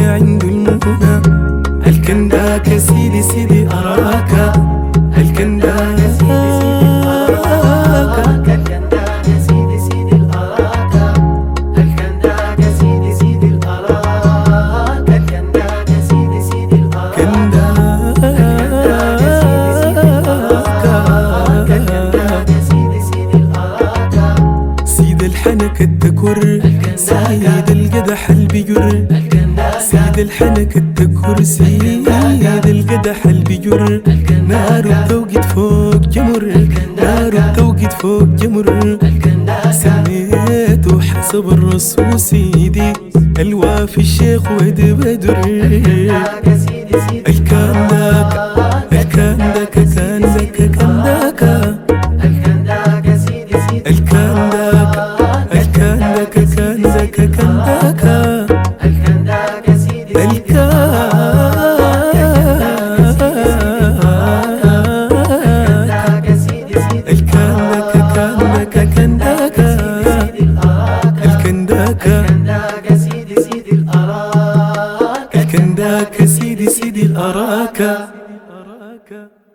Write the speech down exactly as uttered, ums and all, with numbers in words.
عند المنى. الكنداك يا سيدي سيدي أراك، الكنداك يا سيدي سيدي أراك، الكنداك يا سيدي سيدي أراك، الكنداك يا سيدي سيدي أراك، الكنداك يا سيدي سيدي أراك، الكنداك يا سيدي سيدي أراك. سيد الحنك التكر سيد القدح البيجر، سيد الحنك التكر سيد القدح البيجر. نار التوقيت فوق جمر، نار التوقيت فوق جمر. سميته حسب الرسول سيدي الوافي الشيخ ود بدر. الكنداك الكنداك كنداك كنداك الكنداك الكنداك الكنداك كنداك كنداك الكنداك يا سيدي سيدي الكنداك يا سيدي سيدي الكنداك كنداك كنداك الكنداك الكنداك يا سيدي سيدي الأراك، الكنداك يا سيدي سيدي الأراك.